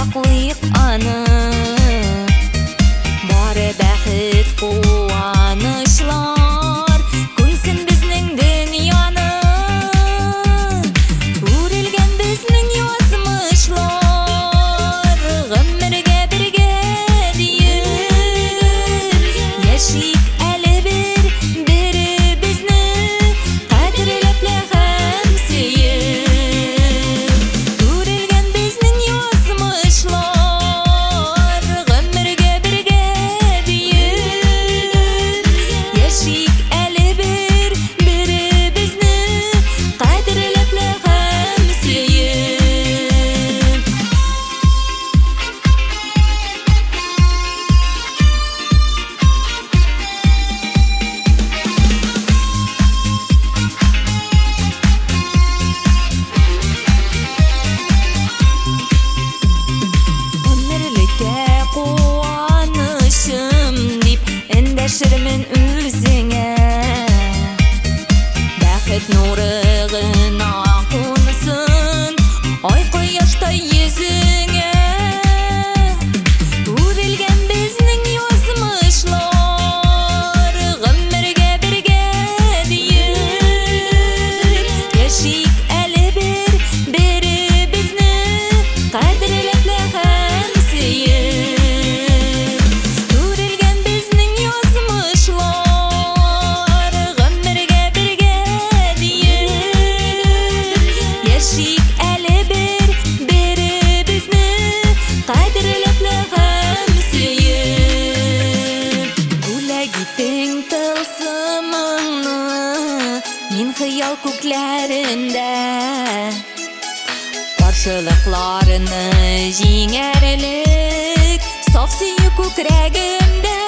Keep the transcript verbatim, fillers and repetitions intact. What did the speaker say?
саклыйк аны. Бары бәхет куанычлар күрсен безнең дөньяны. Үрелгән безнең язмышлар гомергә бергә диеп. Яшик әле бер беребезне кадерләп һәм сөеп. Үрелгән безнең язмышлар гомергә бергә диеп. Яшик әле бер беребезне кадерләп һәм сөеп. Ömürlükə quvанышым дип эндәшермен үзеңә. Бәхет нуры гына кунсын ай кояштай йөзеңә. Үрелгән безнең язмышлар гомергә бергә диеп. Яшик әле бер беребезне кадерләп һәм сөеп. Үрелгән безнең язмышлар гомергә бергә диеп. Яшик әле бер беребезне кадерләп һәм сөеп. Бүләк итең тылсымыңны мин хыял күкләрендә. Каршылыкларны җиңәрлек саф сөю күкрәгемдә.